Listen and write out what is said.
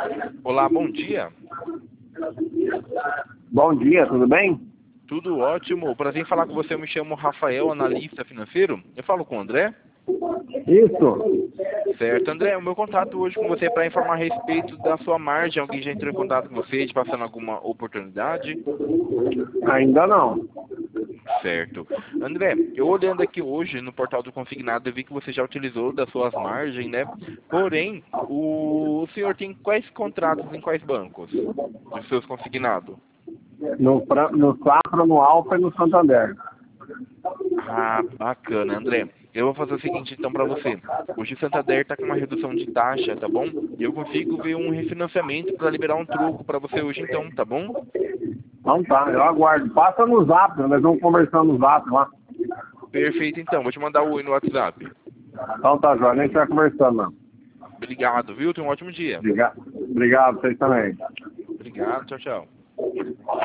Olá, bom dia. Bom dia, tudo bem? Tudo ótimo. Prazer em falar com você. Eu me chamo Rafael, analista financeiro. Eu falo com o André. Isso. Certo, André. O meu contato hoje com você é para informar a respeito da sua margem. Alguém já entrou em contato com você, te passando alguma oportunidade? Ainda não. Certo. André, eu olhando aqui hoje no portal do Consignado, eu vi que você já utilizou das suas margens, né? Porém, o senhor tem quais contratos em quais bancos dos seus consignados? No Safra, no Alfa e no Santander. Ah, bacana, André. Eu vou fazer o seguinte então para você. Hoje o Santander está com uma redução de taxa, tá bom? E eu consigo ver um refinanciamento para liberar um troco para você hoje então, tá bom? Então tá, eu aguardo. Passa no Zap, nós vamos conversando no Zap lá. Perfeito então. Vou te mandar o oi no WhatsApp. Então tá, João, a gente vai conversando, mano. Obrigado, viu? Tenha um ótimo dia. Obrigado, vocês também. Obrigado, tchau, tchau.